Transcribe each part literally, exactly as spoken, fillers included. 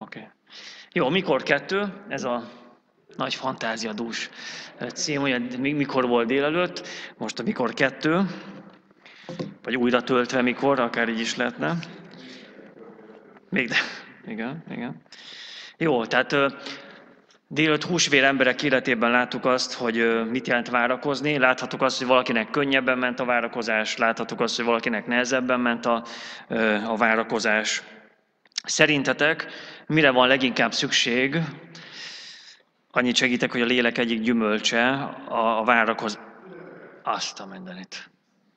Okay. Jó, mikor kettő? Ez a nagy fantáziadús cím, hogy mikor volt délelőtt, most a mikor kettő, vagy újra töltve mikor, akár így is lehetne. Még, de, igen, igen. Jó, tehát délelőtt húsvér emberek életében láttuk azt, hogy mit jelent várakozni. Láthattuk azt, hogy valakinek könnyebben ment a várakozás, láthattuk azt, hogy valakinek nehezebben ment a, a várakozás. Szerintetek mire van leginkább szükség? Annyit segítek, hogy a lélek egyik gyümölcse a, a várakozás. Azt a mindenit.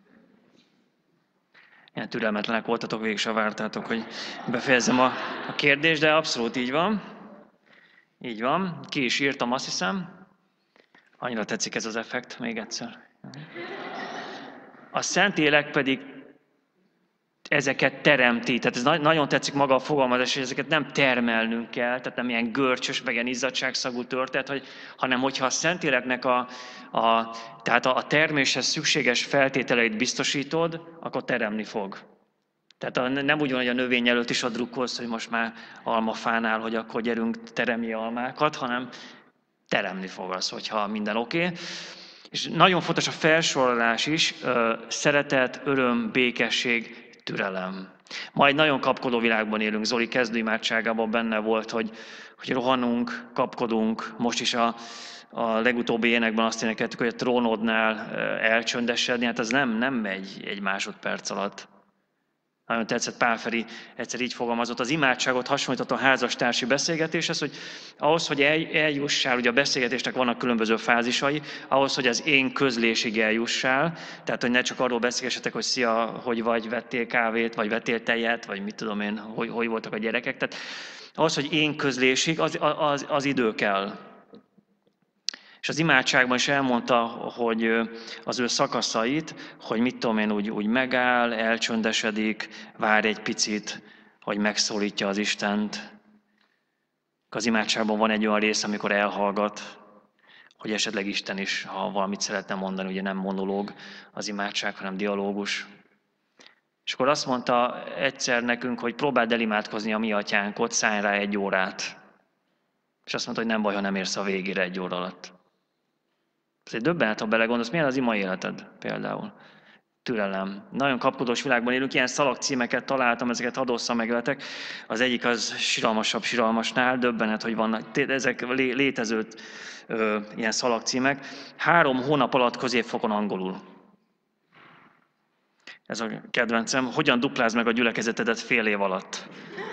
Ilyen türelmetlenek voltatok, végig se vártátok, hogy befejezzem a, a kérdést, de abszolút így van. Így van. Ki is írtam, azt hiszem. Annyira tetszik ez az effekt, még egyszer. A Szentlélek pedig ezeket teremti. Tehát ez nagyon tetszik maga a fogalmazás, hogy ezeket nem termelnünk kell, tehát nem ilyen görcsös, meg ilyen izzadságszagú történet, hogy, hanem hogyha a Szentléleknek a, a, tehát a terméshez szükséges feltételeit biztosítod, akkor teremni fog. Tehát a, nem úgy van, hogy a növény előtt is a drukkolsz, hogy most már almafánál, hogy akkor gyerünk, teremj almákat, hanem teremni fog az, hogyha minden oké. Okay. És nagyon fontos a felsorolás is, szeretet, öröm, békesség, türelem. Majd nagyon kapkodó világban élünk. Zoli kezdőimádságában benne volt, hogy, hogy rohanunk, kapkodunk. Most is a, a legutóbbi énekben azt énekeltük, hogy a trónodnál elcsöndesedni. Hát ez nem, nem megy egy másodperc alatt. Nagyon tetszett, Pál Feri egyszer így fogalmazott, az imádságot hasonlított a házastársi beszélgetéshez, hogy ahhoz, hogy eljussál, ugye a beszélgetésnek vannak különböző fázisai, ahhoz, hogy az én közlésig eljussál, tehát hogy ne csak arról beszélgessetek, hogy szia, hogy vagy, vettél kávét, vagy vettél tejet, vagy mit tudom én, hogy, hogy voltak a gyerekek, tehát ahhoz, hogy én közlésig, az, az, az idő kell. És az imádságban is elmondta, hogy az ő szakaszait, hogy mit tudom én, úgy, úgy megáll, elcsöndesedik, vár egy picit, hogy megszólítja az Istent. Az imádságban van egy olyan rész, amikor elhallgat, hogy esetleg Isten is, ha valamit szeretne mondani, ugye nem monológ az imádság, hanem dialógus. És akkor azt mondta egyszer nekünk, hogy próbáld elimádkozni a mi atyánkot, szállj rá egy órát. És azt mondta, hogy nem baj, ha nem érsz a végére egy óra alatt. Ez egy döbbenet, ha belegondolsz, milyen az ima életed például. Türelem. Nagyon kapkodós világban élünk, ilyen szalagcímeket találtam, ezeket hadd osszam meg veletek. Az egyik az siralmasabb siralmasnál, döbbenet, hogy vannak ezek létező ö, ilyen szalagcímek. Három hónap alatt középfokon angolul. Ez a kedvencem. Hogyan duplázd meg a gyülekezetedet fél év alatt?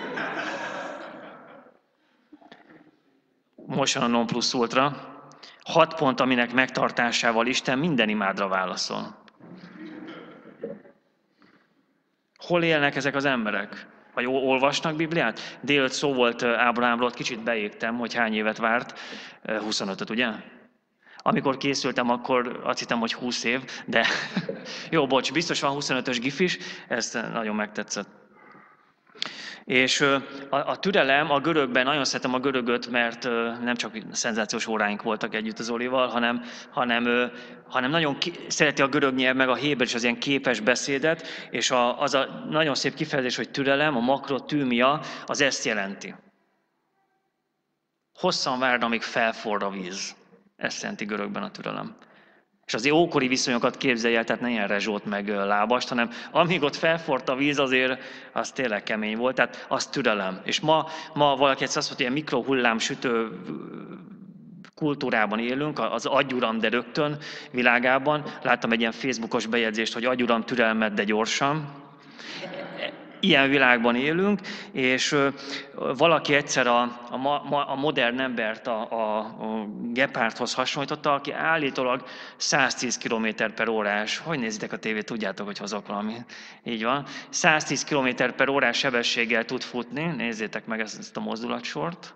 Most jön a non plus ultra. Hat pont, aminek megtartásával Isten minden imádra válaszol. Hol élnek ezek az emberek? Vagy olvasnak Bibliát? Délután szó volt Ábrahámról, kicsit beégtem, hogy hány évet várt. huszonötöt, ugye? Amikor készültem, akkor azt hittem, hogy húsz év, de jó, bocs, biztos van huszonötös gif is, ez nagyon megtetszett. És a, a türelem, a görögben, nagyon szeretem a görögöt, mert nem csak szenzációs óráink voltak együtt az Olival, hanem, hanem, hanem nagyon ki, szereti a görög nyelv, meg a héber is az ilyen képes beszédet, és a, az a nagyon szép kifejezés, hogy türelem, a makrotűmia, az ezt jelenti. Hosszan várd, amíg felforr a víz. Ezt jelenti görögben a türelem. És az ókori viszonyokat képzelj el, tehát ne ilyen rezsót meg lábast, hanem amíg ott felforrt a víz, azért az tényleg kemény volt, tehát az türelem. És ma, ma valaki egyszer azt mondta, hogy ilyen mikrohullám sütő kultúrában élünk, az agyuram, de rögtön világában. Láttam egy ilyen Facebookos bejegyzést, hogy agyuram, türelmet, de gyorsan. Ilyen világban élünk, és valaki egyszer a, a, a modern embert a, a, a gepárdhoz hasonlította, aki állítólag száztíz kilométer per órás, hogy nézitek a tévét, tudjátok, hogy hozok valami, így van, száztíz kilométer per órás sebességgel tud futni, nézzétek meg ezt, ezt a mozdulatsort.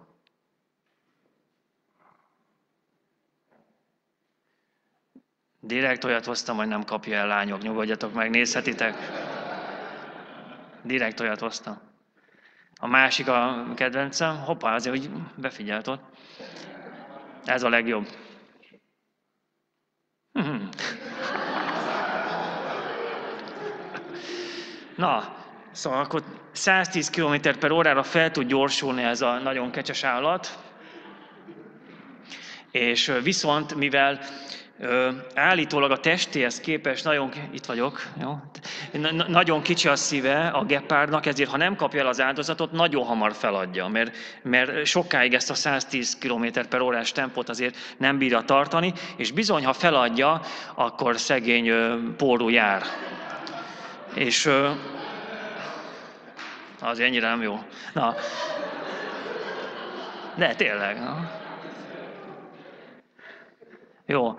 Direkt olyat hoztam, hogy nem kapja el, lányok, nyugodjatok meg, nézhetitek. Direkt olyat hoztam. A másik a kedvencem, hoppá, azért, hogy befigyelt ott. Ez a legjobb. Na, Szóval akkor száztíz kilométer per órára fel tud gyorsulni ez a nagyon kecses állat, és viszont mivel ö, állítólag a testéhez képest nagyon, itt vagyok, jó? Na, nagyon kicsi a szíve a gepárdnak, ezért ha nem kapja el az áldozatot, nagyon hamar feladja, mert, mert sokáig ezt a száztíz kilométer per órás tempót azért nem bírja tartani, és bizony, ha feladja, akkor szegény ö, pórul jár. És ö, az ennyire nem jó. Na, de tényleg. Na. Jó.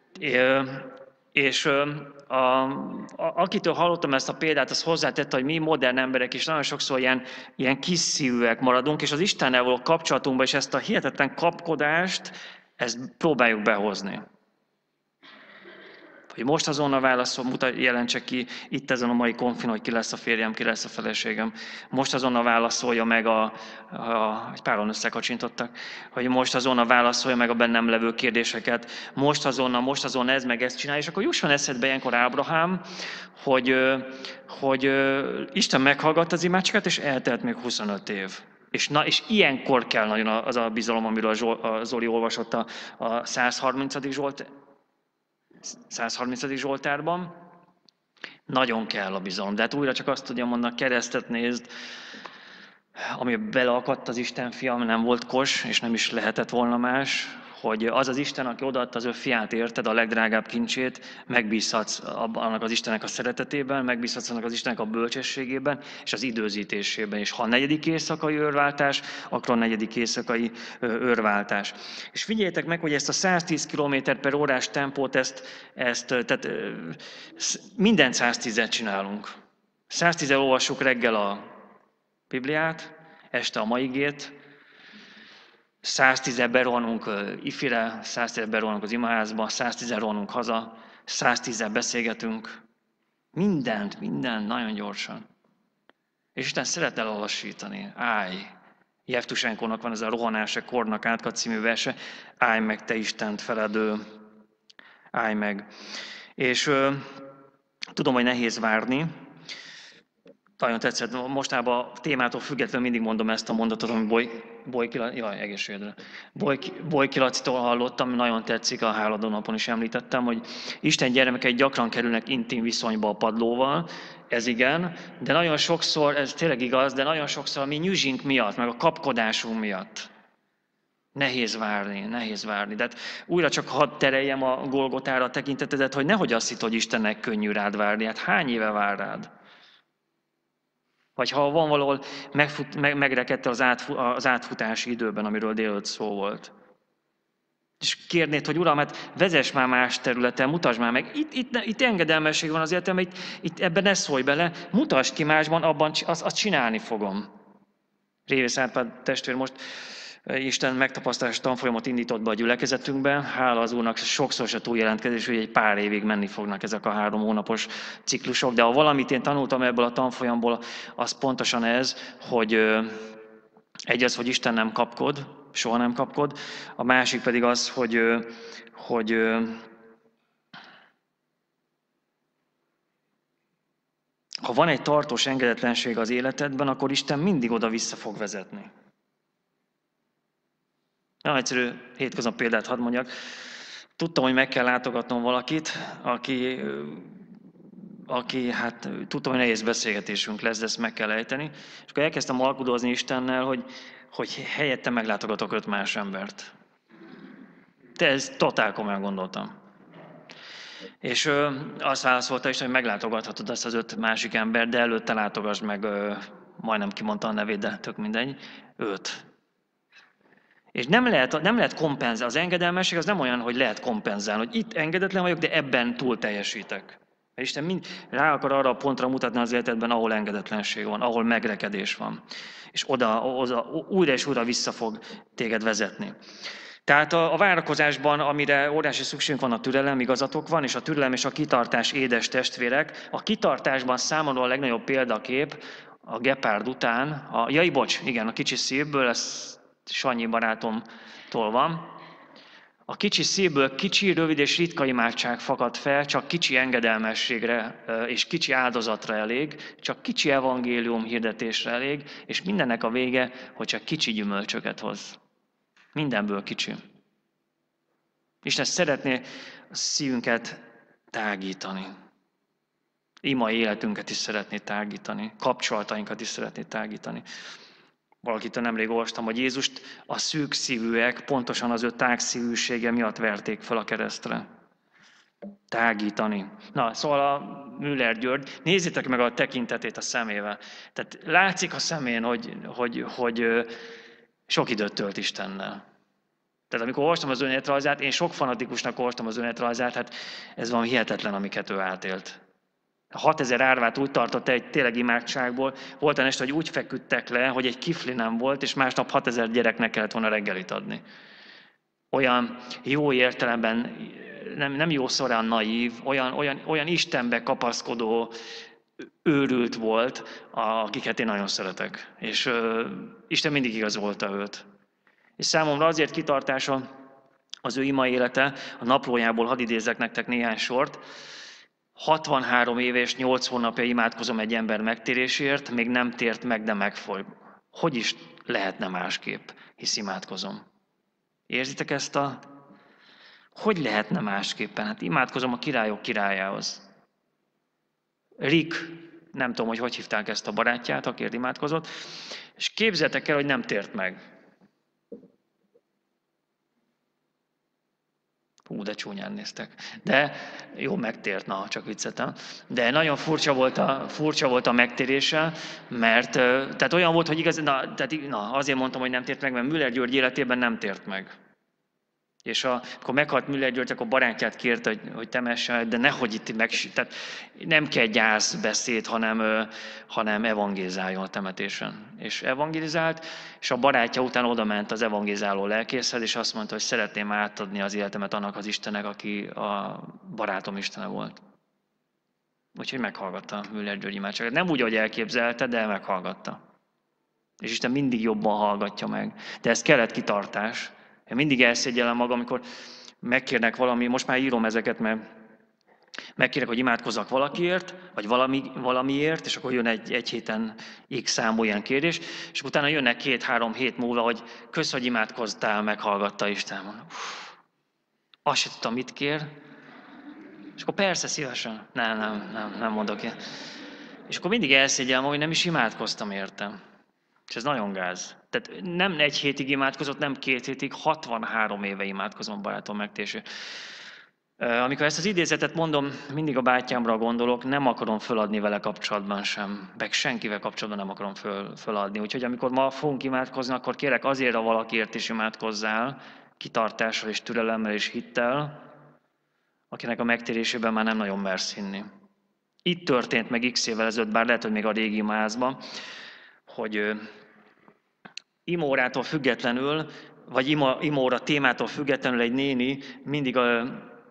És a, a, akitől hallottam ezt a példát, az hozzátette, hogy mi modern emberek is nagyon sokszor ilyen, ilyen kis szívűek maradunk, és az Istennel való kapcsolatunkban is ezt a hihetetlen kapkodást, ezt próbáljuk behozni. Hogy most azonnal válaszol, jelentse ki itt ezen a mai konfin, hogy ki lesz a férjem, ki lesz a feleségem. Most azonnal válaszolja meg a, a egy páron összekacsintottak, hogy most azonnal válaszolja meg a bennem levő kérdéseket. Most azonnal, most azonnal ez meg ezt csinálja. És akkor jusson eszedbe ilyenkor Ábrahám, hogy, hogy Isten meghallgatta az imádságát, és eltelt még huszonöt év. És, na, és ilyenkor kell nagyon az a bizalom, amiről a Zoli olvasott a, a százharmincadik Zsolt, százharmincadik Zsoltárban. Nagyon kell a bizalom. De hát újra csak azt tudja mondani, keresztet nézd, ami beleakadt az Isten fia, nem volt kos, és nem is lehetett volna más, hogy az az Isten, aki odaadta az ő fiát, érted, a legdrágább kincsét, megbízhatsz annak az Istennek a szeretetében, megbízhatsz annak az Istennek a bölcsességében, és az időzítésében. És ha a negyedik éjszakai őrváltás, akkor a negyedik éjszakai őrváltás. És figyeljétek meg, hogy ezt a száztíz kilométer per órás tempót, ezt, ezt tehát minden száztízet csinálunk. száztízzel olvassuk reggel a Bibliát, este a maigét, száztízzel berohanunk ifire, száztízzel berohanunk az imaházba, száztízzel rohanunk haza, száztízzel beszélgetünk. Mindent, mindent nagyon gyorsan. És Isten szeret elassítani. Állj! Jevtusenkónak van ez a Rohanása kornak átkat című verse. Állj meg, te Istent feledő. Állj meg. És ö, tudom, hogy nehéz várni. Nagyon tetszett. Mostában a témától függetlenül mindig mondom ezt a mondatot, ami Boly, Bolyki, jaj, egészségedre. Bolyki, Bolyki Lacitól hallottam, nagyon tetszik, a háladó napon is említettem, hogy Isten gyermekei gyakran kerülnek intim viszonyba a padlóval, ez igen, de nagyon sokszor, ez tényleg igaz, de nagyon sokszor a mi nyüzsink miatt, meg a kapkodásunk miatt. Nehéz várni, nehéz várni. De hát újra csak hadd tereljem a Golgotára a tekintetedet, hogy nehogy azt hitt, hogy Istennek könnyű rád várni. Hát hány éve vár rád? Vagy ha van valahol megfut, meg, megrekedte az, átfu, az átfutási időben, amiről délután szó volt. És kérnéd, hogy Uram, hát vezess már más területen, mutasd már meg. Itt, itt, itt engedelmesség van az életemben, itt, itt ebben ne szólj bele, mutasd ki másban, abban azt, azt csinálni fogom. Révész Árpád testvér most Isten megtapasztalási tanfolyamot indított be a gyülekezetünkben. Hála az Úrnak, sokszor se túljelentkezés, hogy egy pár évig menni fognak ezek a három hónapos ciklusok. De ha valamit én tanultam ebből a tanfolyamból, az pontosan ez, hogy egy az, hogy Isten nem kapkod, soha nem kapkod. A másik pedig az, hogy, hogy ha van egy tartós engedetlenség az életedben, akkor Isten mindig oda vissza fog vezetni. Nagyon egyszerű hétköznapi példát hadd mondjak. Tudtam, hogy meg kell látogatnom valakit, aki, aki hát tudtam, hogy nehéz beszélgetésünk lesz, de ezt meg kell ejteni. És akkor elkezdtem alkudozni Istennel, hogy, hogy helyette meglátogatok öt más embert. De ez totál komolyan gondoltam. És ö, azt válaszolta Isten, hogy meglátogathatod ezt az öt másik embert, de előtte látogass meg, ö, majdnem kimondta a nevét, de tök mindegy, őt. És nem lehet, nem lehet kompenzálni. Az engedelmesség az nem olyan, hogy lehet kompenzálni, hogy itt engedetlen vagyok, de ebben túl teljesítek. Mert Isten mind rá akar arra a pontra mutatni az életedben, ahol engedetlenség van, ahol megrekedés van. És oda, oda újra és újra vissza fog téged vezetni. Tehát a, a várakozásban, amire óriási szükségünk van, a türelem, igazatok van, és a türelem és a kitartás édes testvérek. A kitartásban számomra a legnagyobb példakép a gepárd után, a, jaj, bocs, igen, a kicsi szívből, ez Sanyi barátomtól van. A kicsi szívből kicsi, rövid és ritka imádság fakad fel, csak kicsi engedelmességre és kicsi áldozatra elég, csak kicsi evangélium hirdetésre elég, és mindennek a vége, hogy csak kicsi gyümölcsöket hoz. Mindenből kicsi. Isten szeretné a szívünket tágítani. Imai életünket is szeretné tágítani, kapcsolatainkat is szeretné tágítani. Valakitől nemrég olvastam, hogy Jézust a szűk szívűek pontosan az ő tágszívűsége miatt verték fel a keresztre. Tágítani. Na, szóval a Müller György, nézzétek meg a tekintetét a szemével. Tehát látszik a szemén, hogy, hogy, hogy sok időt tölt Istennel. Tehát amikor olvastam az önéletrajzát, én sok fanatikusnak olvastam az önéletrajzát, hát ez van hihetetlen, amiket ő átélt. hatezer árvát úgy tartotta egy tényleg imádságból, volt olyan este, hogy úgy feküdtek le, hogy egy kifli nem volt, és másnap hatezer gyereknek kellett volna reggelit adni. Olyan jó értelemben, nem, nem jó szorán naív, olyan, olyan, olyan Istenbe kapaszkodó, őrült volt, akiket én nagyon szeretek. És uh, Isten mindig igazolta őt. És számomra azért kitartása az ő ima élete, a naplójából hadd idézzek nektek néhány sort. hatvanhárom éve és nyolc hónapja imádkozom egy ember megtérésért, még nem tért meg, de megfoly. Hogy is lehetne másképp, hisz imádkozom. Érzitek ezt a... Hogy lehetne másképpen? Hát imádkozom a királyok királyához. Rick, nem tudom, hogy hogy hívták ezt a barátját, akiért imádkozott, és képzeltek el, hogy nem tért meg. Hú, de csúnyán néztek. De jó, megtért, na, csak viccetem. De nagyon furcsa volt a, furcsa volt a megtérése, mert tehát olyan volt, hogy igaz, na, tehát, na, azért mondtam, hogy nem tért meg, mert Müller György életében nem tért meg. És a, akkor meghalt Müller György, akkor barátját kérte, hogy, hogy temesse, de nehogy itt meg, tehát nem kell gyászbeszéd, hanem, hanem evangélizáljon a temetésen. És evangélizált, és a barátja után oda ment az evangélizáló lelkészhez, és azt mondta, hogy szeretném átadni az életemet annak az Istennek, aki a barátom Istene volt. Úgyhogy meghallgatta Müller György imádságát. Nem úgy, ahogy elképzelte, de meghallgatta. És Isten mindig jobban hallgatja meg. De ez kellett kitartás. Én mindig elszégyellem magam, amikor megkérnek valami, most már írom ezeket, mert megkérnek, hogy imádkozzak valakiért, vagy valami, valamiért, és akkor jön egy, egy héten X számú ilyen kérés, és utána jönnek két-három hét múlva, hogy kösz, hogy imádkoztál, meghallgatta Isten. Uff, azt se tudtam, mit kér. És akkor persze, szívesen. Nem, nem, nem, nem mondok ilyen. És akkor mindig elszégyellem, hogy nem is imádkoztam értem. És ez nagyon gáz. Tehát nem egy hétig imádkozott, nem két hétig, hatvanhárom éve imádkozom barátom megtérésért. Amikor ezt az idézetet mondom, mindig a bátyámra gondolok, nem akarom föladni vele kapcsolatban sem, meg senkivel kapcsolatban nem akarom föl, föladni. Úgyhogy amikor ma fogunk imádkozni, akkor kérek azért a valakiért is imádkozzál, kitartással és türelemmel és hittel, akinek a megtérésében már nem nagyon mersz hinni. Itt történt meg x évvel ezelőtt, bár lehet, hogy még a régi imázban, hogy imórától függetlenül, vagy ima, imóra témától függetlenül egy néni mindig a,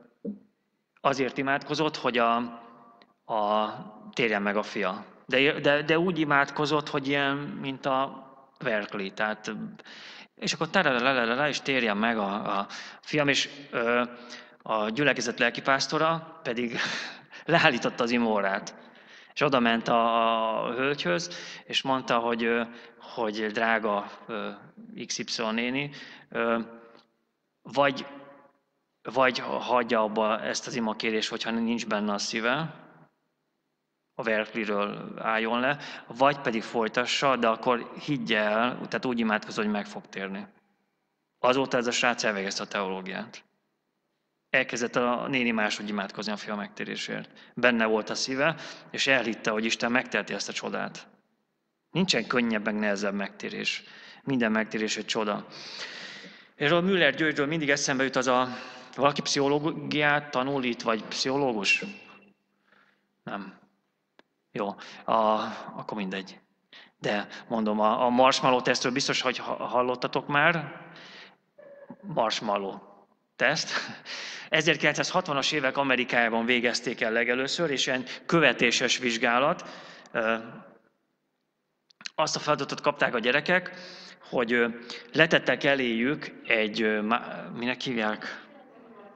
azért imádkozott, hogy a, a, térjen meg a fia. De, de, de úgy imádkozott, hogy ilyen, mint a Verkli, tehát és akkor tararararara, és térjen meg a, a fiam, és ö, a gyülekezet lelkipásztora pedig leállította az imórát. És oda ment a, a hölgyhöz, és mondta, hogy, hogy drága iksz ipszilon néni, vagy, vagy hagyja abba ezt az imakérést, hogyha nincs benne a szíve, a Verkliről álljon le, vagy pedig folytassa, de akkor higgye el, tehát úgy imádkozol, hogy meg fog térni. Azóta ez a srác elvégezte a teológiát. Elkezdett a néni máshogy imádkozni a fia megtérésért. Benne volt a szíve, és elhitte, hogy Isten megteheti ezt a csodát. Nincsen könnyebb, meg nehezebb megtérés. Minden megtérés egy csoda. Erről Müller Györgyről mindig eszembe jut az a... Valaki pszichológiát tanul itt, vagy pszichológus? Nem. Jó, a, akkor mindegy. De mondom, a, a marshmallow tesztről biztos, hogy hallottatok már. Marshmallow teszt. ezerkilencszázhatvanas évek Amerikájában végezték el legelőször, és ilyen követéses vizsgálat. Azt a feladatot kapták a gyerekek, hogy letettek eléjük egy, minek hívják,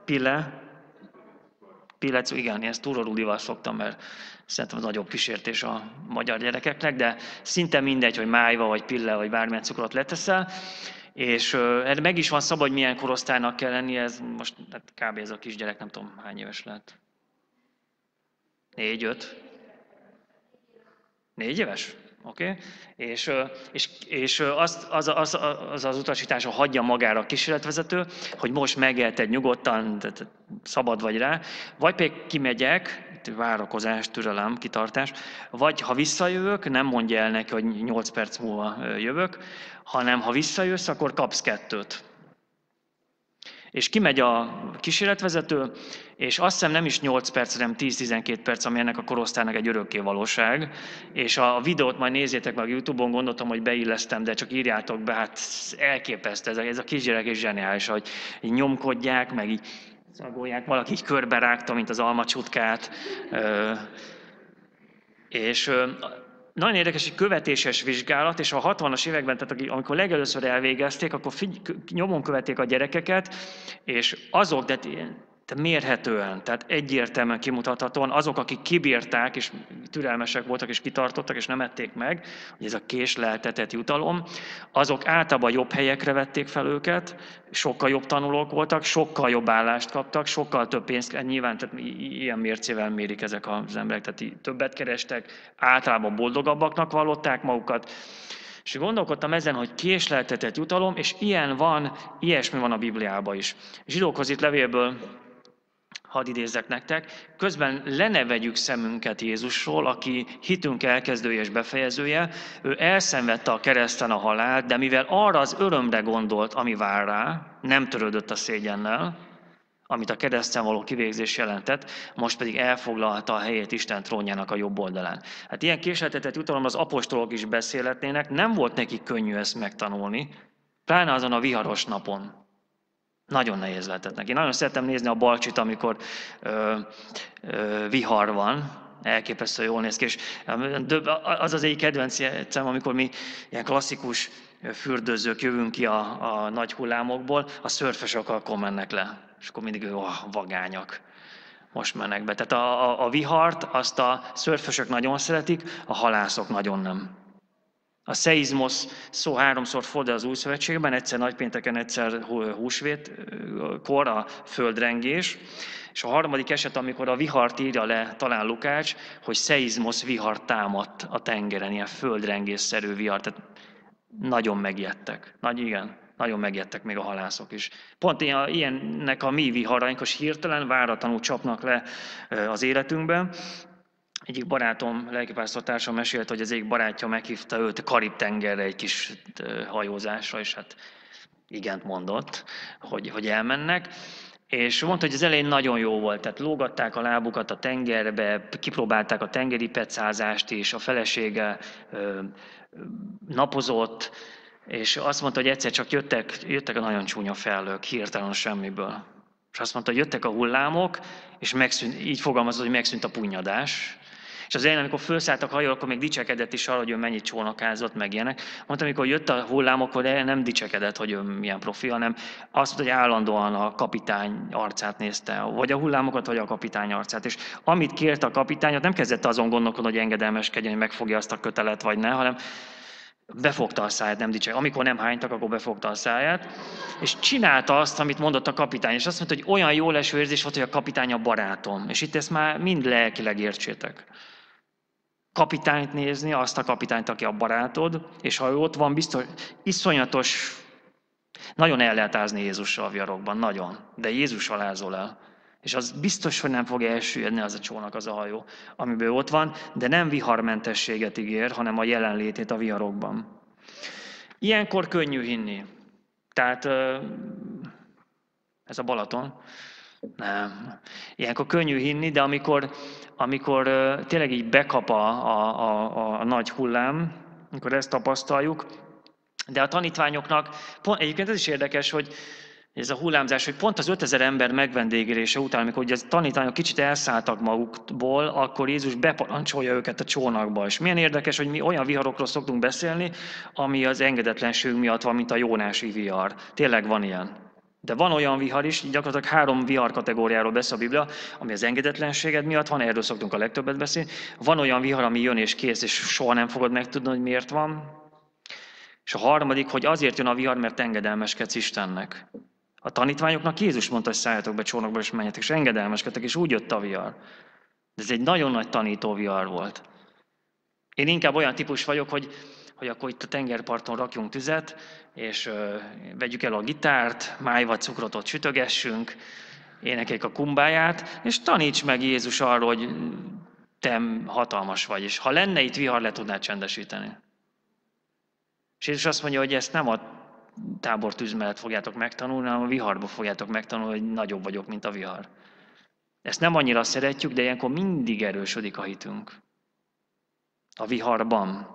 Pille, Pillecú, igen, én ezt Túró Rudival szoktam, mert szerintem az nagyobb kísértés a magyar gyerekeknek, de szinte mindegy, hogy májva, vagy pille, vagy bármilyen cukrot leteszel. És uh, erre meg is van szabad, hogy milyen korosztálynak kell lenni, ez most hát kb. Ez a kisgyerek, nem tudom hány éves lehet. Négy, öt. Négy éves? Oké. Okay. És, és, és az, az, az, az az utasítása hagyja magára a kísérletvezető, hogy most megeheted nyugodtan, tehát szabad vagy rá, vagy pedig kimegyek, várakozás, türelem, kitartás, vagy ha visszajövök, nem mondja el neki, hogy nyolc perc múlva jövök, hanem ha visszajössz, akkor kapsz kettőt. És kimegy a kísérletvezető, és azt hiszem nem is nyolc perc, hanem tíz-tizenkét perc, ami ennek a korosztálynak egy örökké valóság. És a videót majd nézzétek meg a YouTube-on, gondoltam, hogy beillesztem, de csak írjátok be, hát elképesztő, ez a, ez a kisgyerek is zseniális, hogy így nyomkodják, meg így szagolják, valaki így körbe rágta, mint az almacsutkát. És nagyon érdekes, hogy követéses vizsgálat, és a hatvanas években, tehát amikor legelőször elvégezték, akkor figy- nyomon követték a gyerekeket, és azok, de mérhetően, tehát egyértelműen kimutathatóan, azok, akik kibírták, és türelmesek voltak, és kitartottak, és nem ették meg, hogy ez a késleltetett jutalom, azok általában jobb helyekre vették fel őket, sokkal jobb tanulók voltak, sokkal jobb állást kaptak, sokkal több pénzt, nyilván tehát ilyen mércével mérik ezek az emberek, tehát többet kerestek, általában boldogabbaknak vallották magukat, és gondolkodtam ezen, hogy késleltetett jutalom, és ilyen van, ilyesmi van a Bibliában is. Zsidókhoz itt levélből hadd idézzek nektek, közben le ne vegyük szemünket Jézusról, aki hitünk elkezdője és befejezője, ő elszenvedte a kereszten a halált, de mivel arra az örömre gondolt, ami vár rá, nem törődött a szégyennel, amit a kereszten való kivégzés jelentett, most pedig elfoglalta a helyét Isten trónjának a jobb oldalán. Hát ilyen késleltetett jutalom az apostolok is beszélhetnének, nem volt nekik könnyű ezt megtanulni, pláne azon a viharos napon. Nagyon nehéz lehetett neki. Nagyon szeretem nézni a Balcsit, amikor ö, ö, vihar van, elképesztő jól néz ki, és az az egyik kedvencem, amikor mi ilyen klasszikus fürdőzők jövünk ki a, a nagy hullámokból, a szörfösök akkor mennek le, és akkor mindig ó, vagányak. Most mennek be. Tehát a, a, a vihart azt a szörfösök nagyon szeretik, a halászok nagyon nem. A szeizmosz szó háromszor fordul az Új Szövetségben, egyszer nagypénteken, egyszer húsvétkor a földrengés, és a harmadik eset, amikor a vihart írja le talán Lukács, hogy szeizmosz vihar támadt a tengeren, ilyen földrengésszerű vihar, tehát nagyon megijedtek. Nagy, igen, nagyon megijedtek még a halászok is. Pont ilyen, ilyennek a mi viharaink, hogy hirtelen váratlanul csapnak le az életünkbe. Egyik barátom, lelkipásztortársam mesélt, hogy az egyik barátja meghívta őt a Karib-tengerre egy kis hajózásra, és hát igent mondott, hogy, hogy elmennek. És mondta, hogy az elején nagyon jó volt, tehát lógatták a lábukat a tengerbe, kipróbálták a tengeri pecázást is, a felesége ö, napozott, és azt mondta, hogy egyszer csak jöttek, jöttek a nagyon csúnya felhők, hirtelen semmiből. És azt mondta, hogy jöttek a hullámok, és megszűnt, így fogalmazott, hogy megszűnt a punnyadás. És az elején, amikor felszálltak hajóra, akkor még dicsekedett is arra, hogy ő mennyit csónakázott, meg ilyenek. Mondta, amikor jött a hullámok, akkor nem dicsekedett, hogy ő milyen profi, hanem azt mondta, hogy állandóan a kapitány arcát nézte, vagy a hullámokat, vagy a kapitány arcát. És amit kért a kapitányot, nem kezdett azon gondolkodni, hogy engedelmeskedjen, hogy megfogja azt a kötelet, vagy ne, hanem befogta a száját, nem dicsek. Amikor nem hánytak, akkor befogta a száját, és csinálta azt, amit mondott a kapitány. És azt mondta, hogy olyan jó leső érzés volt, hogy a kapitány a barátom. És itt ezt már mind lelkileg értsétek. Kapitányt nézni, azt a kapitányt, aki a barátod, és ha ő ott van, biztos, iszonyatos, nagyon el lehet ázni Jézussal a viharokban, nagyon. De Jézussal ázol el. És az biztos, hogy nem fog elsüllyedni az a csónak, az a hajó, amiből ott van, de nem viharmentességet ígér, hanem a jelenlétét a viharokban. Ilyenkor könnyű hinni. Tehát ez a Balaton. Nem. Ilyenkor könnyű hinni, de amikor, amikor tényleg így bekap a, a, a, a nagy hullám, amikor ezt tapasztaljuk, de a tanítványoknak, pont, egyébként ez is érdekes, hogy ez a hullámzás, hogy pont az ötezer ember megvendégelése után, amikor ugye a tanítványok kicsit elszálltak magukból, akkor Jézus beparancsolja őket a csónakba. És milyen érdekes, hogy mi olyan viharokról szoktunk beszélni, ami az engedetlenség miatt van, mint a jónási vihar. Tényleg van ilyen. De van olyan vihar is, gyakorlatilag három vihar kategóriáról beszél a Biblia, ami az engedetlenséged miatt van, erről szoktunk a legtöbbet beszélni. Van olyan vihar, ami jön és kész, és soha nem fogod megtudni, hogy miért van. És a harmadik, hogy azért jön a vihar, mert engedelmeskedsz Istennek. A tanítványoknak Jézus mondta, hogy szálljatok be csónakba, és menjetek, és engedelmeskedtek, és úgy jött a vihar. De ez egy nagyon nagy tanító vihar volt. Én inkább olyan típus vagyok, hogy, hogy akkor itt a tengerparton rakjunk tüzet, és ö, vegyük el a gitárt, májvat, cukrot sütögessünk, énekeljük a kumbáját, és taníts meg Jézus arról, hogy te hatalmas vagy, és ha lenne itt vihar, le tudnád csendesíteni. És Jézus azt mondja, hogy ezt nem a tábor tűz mellett fogjátok megtanulni, hanem a viharba fogjátok megtanulni, hogy nagyobb vagyok, mint a vihar. Ezt nem annyira szeretjük, de ilyenkor mindig erősödik a hitünk. A viharban.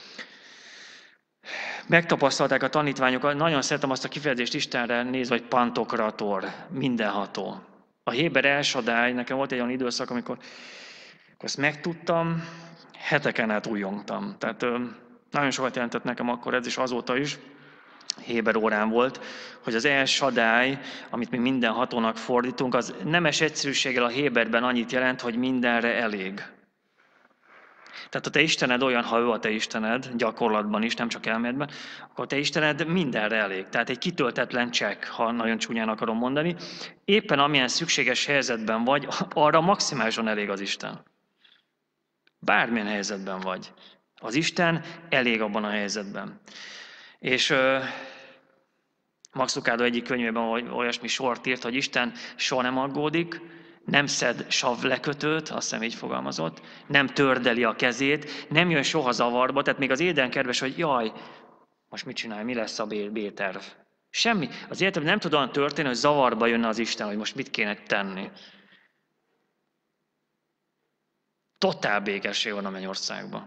Megtapasztalták a tanítványok, nagyon szeretem azt a kifejezést Istenre nézve, hogy pantokrator, mindenható. A Héber El Shaddai, nekem volt egy olyan időszak, amikor, amikor ezt megtudtam, heteken át újjongtam. Tehát nagyon sokat jelentett nekem akkor ez, és azóta is, Héber órán volt, hogy az El Shaddai, amit mi mindenhatónak fordítunk, az nemes egyszerűséggel a Héberben annyit jelent, hogy mindenre elég. Tehát a te Istened olyan, ha ő a te Istened, gyakorlatban is, nem csak elméletben, akkor a te Istened mindenre elég. Tehát egy kitöltetlen csekk, ha nagyon csúnyán akarom mondani. Éppen amilyen szükséges helyzetben vagy, arra maximálisan elég az Isten. Bármilyen helyzetben vagy. Az Isten elég abban a helyzetben. És uh, Max Lucado egyik könyvében olyasmi sort írt, hogy Isten soha nem aggódik, nem szed savlekötőt, azt hiszem így fogalmazott, nem tördeli a kezét, nem jön soha zavarba, tehát még az édenkertben, hogy jaj, most mit csinálj, mi lesz a B-terv? Semmi. Az életben nem tud olyan történni, hogy zavarba jönne az Isten, hogy most mit kéne tenni. Totál békesség van a mennyországban.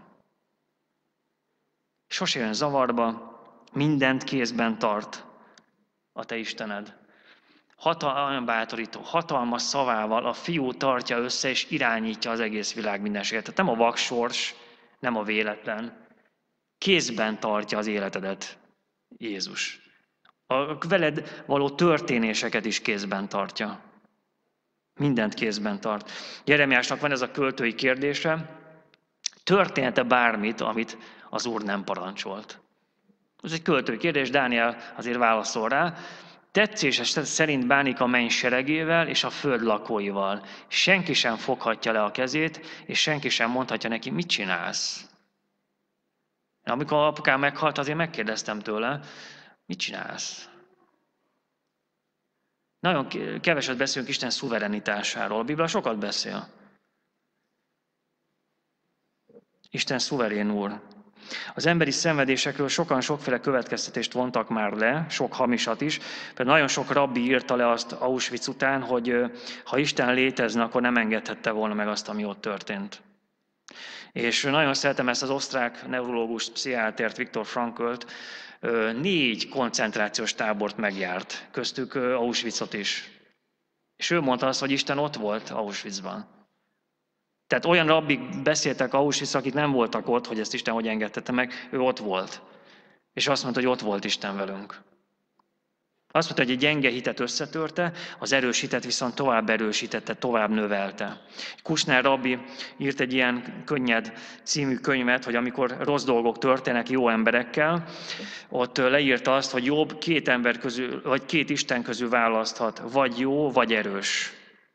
Sose jön zavarba, mindent kézben tart a te Istened. Hatal, olyan bátorító, hatalmas szavával a fiú tartja össze és irányítja az egész világ mindenséget. Tehát nem a vaksors, nem a véletlen. Kézben tartja az életedet Jézus. A veled való történéseket is kézben tartja. Mindent kézben tart. Jeremiásnak van ez a költői kérdése, történt-e bármit, amit az Úr nem parancsolt? Ez egy költői kérdés, Dániel azért válaszol rá. Tetszése szerint bánik a menny seregével és a föld lakóival. Senki sem foghatja le a kezét, és senki sem mondhatja neki, mit csinálsz. Amikor apukám meghalt, azért megkérdeztem tőle, mit csinálsz? Nagyon keveset beszélünk Isten szuverenitásáról. A Biblia sokat beszél. Isten szuverén Úr. Az emberi szenvedésekről sokan sokféle következtetést vontak már le, sok hamisat is. Például nagyon sok rabbi írta le azt Auschwitz után, hogy ha Isten létezne, akkor nem engedhette volna meg azt, ami ott történt. És nagyon szeretem ezt az osztrák neurológus, pszichiátert, Viktor Franklt, négy koncentrációs tábort megjárt, köztük Auschwitzot is. És ő mondta azt, hogy Isten ott volt Auschwitzban. Tehát olyan rabbik beszéltek Auschwitz, akik nem voltak ott, hogy ezt Isten hogy engedtette meg, ő ott volt. És azt mondta, hogy ott volt Isten velünk. Azt mondta, hogy egy gyenge hitet összetörte, az erős hitet viszont tovább erősítette, tovább növelte. Kusnár rabbi írt egy ilyen könnyed című könyvet, hogy amikor rossz dolgok történnek jó emberekkel, ott leírta azt, hogy jobb két ember közül, vagy két Isten közül választhat, vagy jó, vagy erős.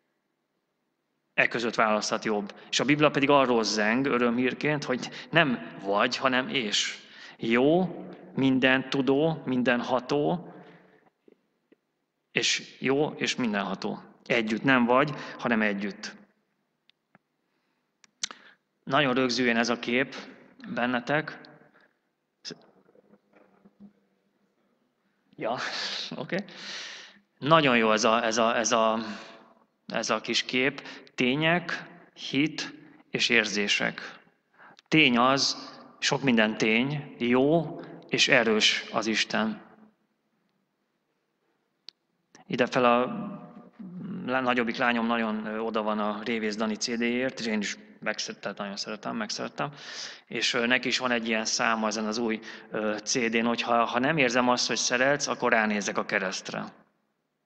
E között választhat jobb. És a Biblia pedig arról zeng örömhírként, hogy nem vagy, hanem és. Jó, minden tudó, minden ható, és jó, és mindenható. Együtt nem vagy, hanem együtt. Nagyon rögzüljön ez a kép bennetek. Ja, oké. Okay. Nagyon jó ez a, ez, a, ez, a, ez a kis kép. Tények, hit és érzések. Tény az, sok minden tény, jó és erős az Isten. Idefel a nagyobbik lányom nagyon oda van a Révész Dani cé dé-ért, és én is megszerettem, nagyon szeretem, megszerettem. És neki is van egy ilyen száma ezen az új cé dén, hogy ha, ha nem érzem azt, hogy szeretsz, akkor ránézek a keresztre.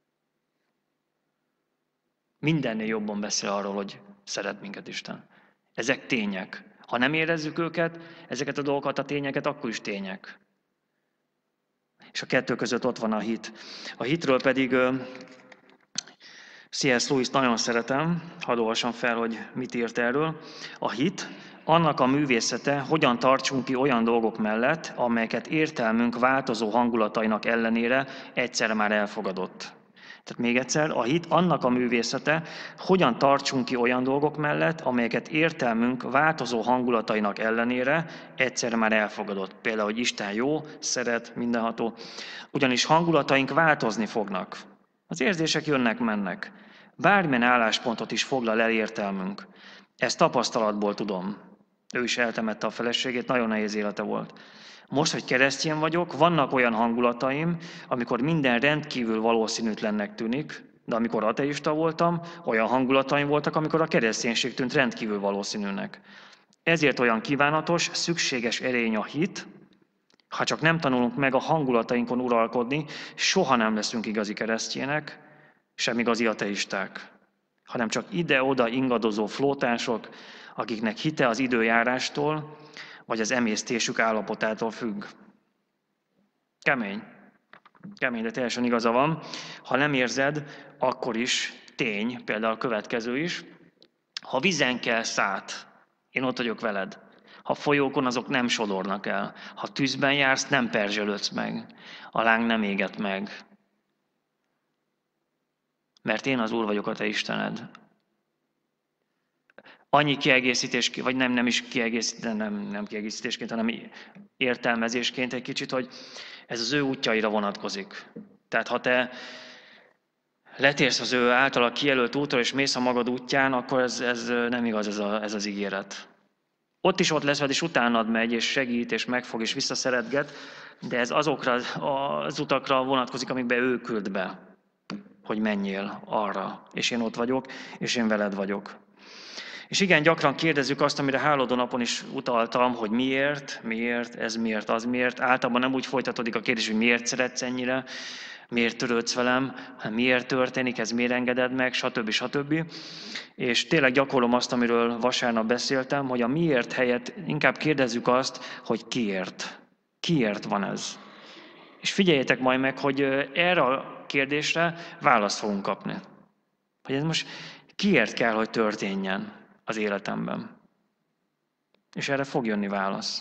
Mindennél jobban beszél arról, hogy szeret minket Isten. Ezek tények. Ha nem érezzük őket, ezeket a dolgokat, a tényeket, akkor is tények. És a kettő között ott van a hit. A hitről pedig C S Lewis nagyon szeretem, hadd olvassam fel, hogy mit írt erről. A hit, annak a művészete, hogyan tartsunk ki olyan dolgok mellett, amelyeket értelmünk változó hangulatainak ellenére egyszer már elfogadott. Tehát még egyszer, a hit annak a művészete, hogyan tartsunk ki olyan dolgok mellett, amelyeket értelmünk változó hangulatainak ellenére egyszer már elfogadott. Például, hogy Isten jó, szeret, mindenható. Ugyanis hangulataink változni fognak. Az érzések jönnek-mennek. Bármilyen álláspontot is foglal el értelmünk. Ezt tapasztalatból tudom. Ő is eltemette a feleségét, nagyon nehéz élete volt. Most, hogy keresztény vagyok, vannak olyan hangulataim, amikor minden rendkívül valószínűtlennek tűnik, de amikor ateista voltam, olyan hangulataim voltak, amikor a kereszténység tűnt rendkívül valószínűnek. Ezért olyan kívánatos, szükséges erény a hit, ha csak nem tanulunk meg a hangulatainkon uralkodni, soha nem leszünk igazi keresztjének, sem igazi ateisták, hanem csak ide-oda ingadozó flótások, akiknek hite az időjárástól, vagy az emésztésük állapotától függ. Kemény. Kemény, de teljesen igaza van. Ha nem érzed, akkor is tény, például a következő is. Ha vizen kelsz át, én ott vagyok veled. Ha folyókon, azok nem sodornak el. Ha tűzben jársz, nem perzselődsz meg. A láng nem éget meg. Mert én az Úr vagyok, a te Istened. Annyi kiegészítés, vagy nem, nem is kiegészítés, nem, nem kiegészítésként, hanem értelmezésként egy kicsit, hogy ez az ő útjaira vonatkozik. Tehát ha te letérsz az ő általa kijelölt útra, és mész a magad útján, akkor ez, ez nem igaz ez, a, ez az ígéret. Ott is ott lesz, és utánad megy, és segít, és megfog, és visszaszeretget, de ez azokra az utakra vonatkozik, amikbe ő küld be, hogy menjél arra. És én ott vagyok, és én veled vagyok. És igen, gyakran kérdezzük azt, amire hálaadó napon is utaltam, hogy miért, miért, ez miért, az miért. Általában nem úgy folytatódik a kérdés, hogy miért szeretsz ennyire, miért törődsz velem, hanem miért történik, ez miért engeded meg, stb. stb. És tényleg gyakorlom azt, amiről vasárnap beszéltem, hogy a miért helyett inkább kérdezzük azt, hogy kiért. Kiért van ez? És figyeljétek majd meg, hogy erre a kérdésre választ fogunk kapni. Hogy ez most kiért kell, hogy történjen az életemben. És erre fog jönni válasz.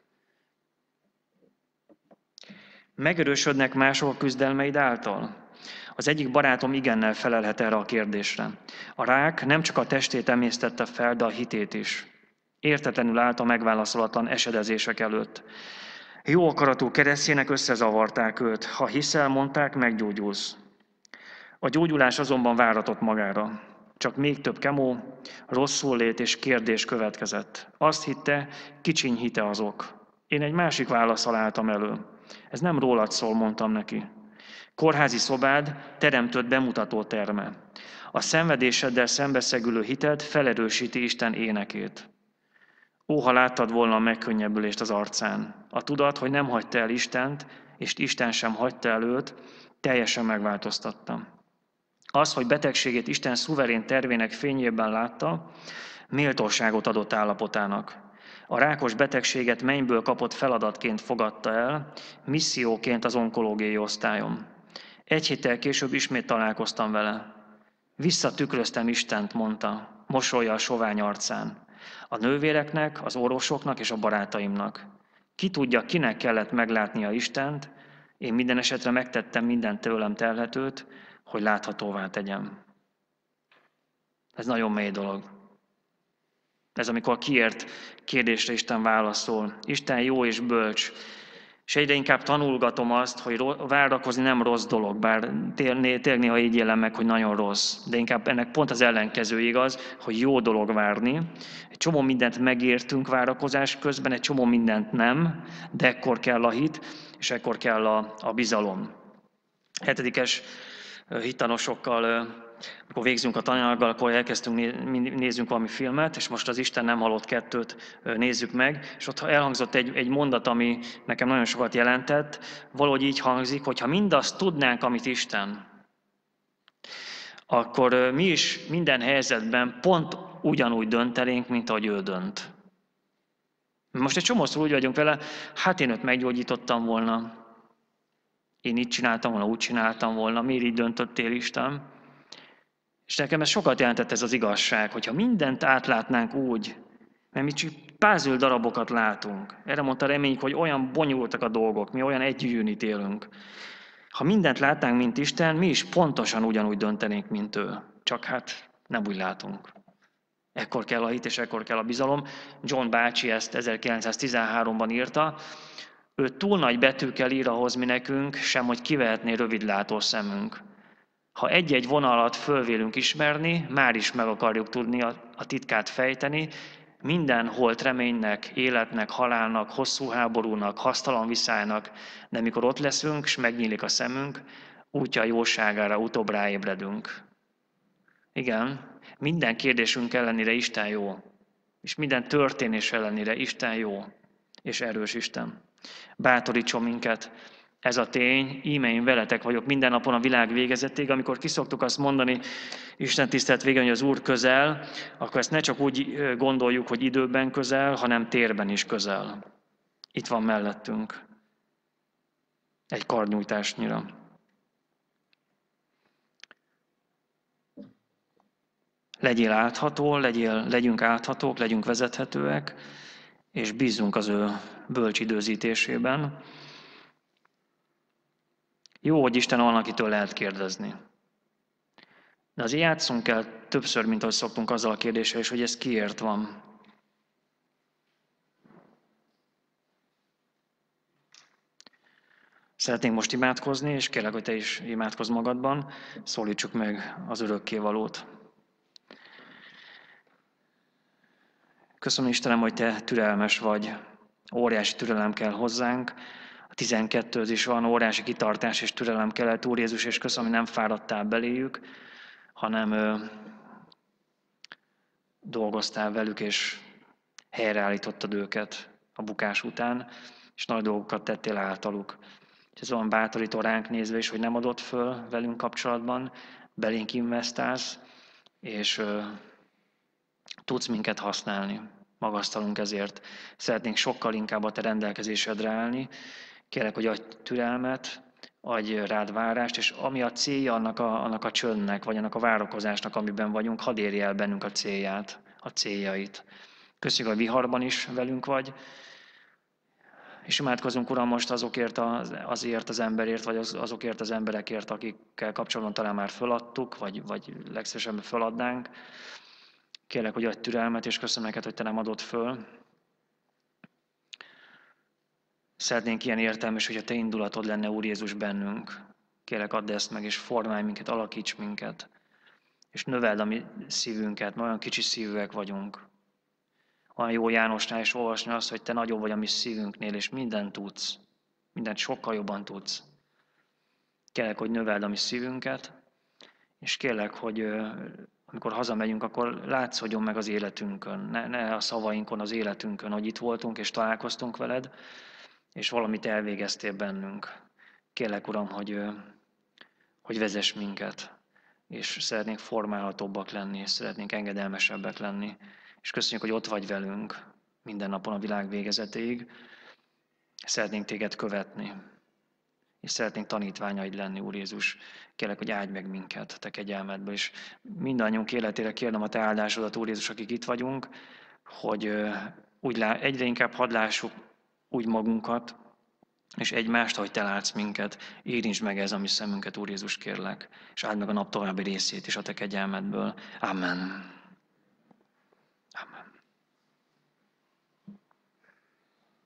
Megerősödnek mások a küzdelmeid által? Az egyik barátom igennel felelhet erre a kérdésre. A rák nem csak a testét emésztette fel, de a hitét is. Értetlenül állt a megválaszolatlan esedezések előtt. Jó akaratú keresztjének összezavarták őt. Ha hiszel, mondták, meggyógyulsz. A gyógyulás azonban váratott magára. Csak még több kemó, rosszul lét és kérdés következett. Azt hitte, kicsiny hite azok. Én egy másik válaszsal álltam elő. Ez nem rólad szól, mondtam neki. Kórházi szobád teremtött bemutató terme. A szenvedéseddel szembeszegülő hited felerősíti Isten énekét. Ó, ha láttad volna a megkönnyebbülést az arcán. A tudat, hogy nem hagyta el Istent, és Isten sem hagyta el őt, teljesen megváltoztatta. Az, hogy betegségét Isten szuverén tervének fényében látta, méltóságot adott állapotának. A rákos betegséget mennyből kapott feladatként fogadta el, misszióként az onkológiai osztályon. Egy héttel később ismét találkoztam vele. Visszatükröztem Istent, mondta, mosolya a sovány arcán. A nővéreknek, az orvosoknak és a barátaimnak. Ki tudja, kinek kellett meglátnia Istent, én minden esetre megtettem minden tőlem telhetőt, hogy láthatóvá tegyem. Ez nagyon mély dolog. Ez amikor kiért kérdésre Isten válaszol. Isten jó és bölcs. És egyre inkább tanulgatom azt, hogy várakozni nem rossz dolog, bár tényleg néha így élem meg, hogy nagyon rossz. De inkább ennek pont az ellenkező igaz, hogy jó dolog várni. Egy csomó mindent megértünk várakozás közben, egy csomó mindent nem, de ekkor kell a hit, és ekkor kell a, a bizalom. Hetedikes hittanosokkal, amikor végzünk a tananyaggal, akkor elkezdtünk, nézzünk valami filmet, és most az Isten nem halott kettőt nézzük meg, és ott elhangzott egy, egy mondat, ami nekem nagyon sokat jelentett, valahogy így hangzik, hogy ha mindazt tudnánk, amit Isten, akkor mi is minden helyzetben pont ugyanúgy döntenénk, mint ahogy ő dönt. Most egy csomószor úgy vagyunk vele, hát én őt meggyógyítottam volna, én így csináltam volna, úgy csináltam volna, miért így döntöttél, Isten? És nekem ez sokat jelentett ez az igazság, hogyha mindent átlátnánk úgy, mert mi csak pázül darabokat látunk. Erre mondta Reményik, hogy olyan bonyolultak a dolgok, mi olyan együgyűnit élünk. Ha mindent látnánk, mint Isten, mi is pontosan ugyanúgy döntenénk, mint ő. Csak hát nem úgy látunk. Ekkor kell a hit, és ekkor kell a bizalom. John bácsi ezt ezerkilencszáztizenháromban írta. Ő túl nagy betűkkel ír ahhoz mi nekünk, sem hogy kivehetné rövidlátó szemünk. Ha egy-egy vonalat fölvélünk ismerni, már is meg akarjuk tudni a, a titkát fejteni, minden holt reménynek, életnek, halálnak, hosszú háborúnak, hasztalan viszálynak, de mikor ott leszünk, és megnyílik a szemünk, útja jóságára utóbb ráébredünk. Igen, minden kérdésünk ellenére Isten jó, és minden történés ellenére Isten jó, és erős Isten. Bátorítson minket ez a tény, íme én veletek vagyok minden napon a világ végezetéig. Amikor kiszoktuk azt mondani, Isten tisztelt végén, hogy az Úr közel, akkor ezt ne csak úgy gondoljuk, hogy időben közel, hanem térben is közel. Itt van mellettünk. Egy karnyújtásnyira. Legyél átható, legyél, legyünk áthatók, legyünk vezethetőek, és bízzunk az ő bölcs időzítésében. Jó, hogy Isten van, akitől lehet kérdezni. De azért játszunk el többször, mint ahogy szoktunk azzal a kérdéssel is, hogy ez kiért van. Szeretnénk most imádkozni, és kérlek, hogy te is imádkozz magadban, szólítsuk meg az örökkévalót. Köszönöm, Istenem, hogy te türelmes vagy. Óriási türelem kell hozzánk. A tizenkettőhöz is van óriási kitartás és türelem kellett, Úr Jézus, és köszönöm, hogy nem fáradtál beléjük, hanem ö, dolgoztál velük, és helyreállítottad őket a bukás után, és nagy dolgokat tettél általuk. Ez olyan bátorító ránk nézve is, hogy nem adott föl velünk kapcsolatban, belénk investálsz, és ö, tudsz minket használni. Magasztalunk ezért. Szeretnénk sokkal inkább a te rendelkezésedre állni. Kérlek, hogy adj türelmet, adj rád várást, és ami a célja annak a, annak a csöndnek, vagy annak a várakozásnak, amiben vagyunk, hadd érje el bennünk a célját, a céljait. Köszönjük, hogy viharban is velünk vagy, és imádkozunk, Uram, most azokért az, azért az emberért, vagy az, azokért az emberekért, akikkel kapcsolatban talán már föladtuk, vagy, vagy legszívesebben föladnánk. Kérlek, hogy adj türelmet, és köszönöm neked, hogy te nem adod föl. Szeretnénk ilyen értelmes, hogy a te indulatod lenne, Úr Jézus, bennünk. Kérlek, add ezt meg, és formálj minket, alakíts minket. És növeld a mi szívünket, mert olyan kicsi szívűek vagyunk. Olyan jó Jánosnál is olvasni azt, hogy te nagyobb vagy a mi szívünknél, és mindent tudsz. Mindent sokkal jobban tudsz. Kérlek, hogy növeld a mi szívünket, és kérlek, hogy amikor hazamegyünk, akkor látszódjon meg az életünkön, ne, ne a szavainkon, az életünkön, hogy itt voltunk és találkoztunk veled, és valamit elvégeztél bennünk. Kérlek, Uram, hogy, hogy vezess minket, és szeretnénk formálhatóbbak lenni, és szeretnénk engedelmesebbek lenni. És köszönjük, hogy ott vagy velünk minden napon a világ végezetéig. Szeretnénk téged követni, és szeretnénk tanítványaid lenni, Úr Jézus. Kérlek, hogy áldj meg minket a te kegyelmedből, és mindannyiunk életére kérnem a te áldásodat, Úr Jézus, akik itt vagyunk, hogy úgy lá, egyre inkább hadd lássuk úgy magunkat, és egymást, ahogy te látsz minket. Érintsd meg ez a mi szemünket, Úr Jézus, kérlek, és áld meg a nap további részét is a te kegyelmedből. Amen.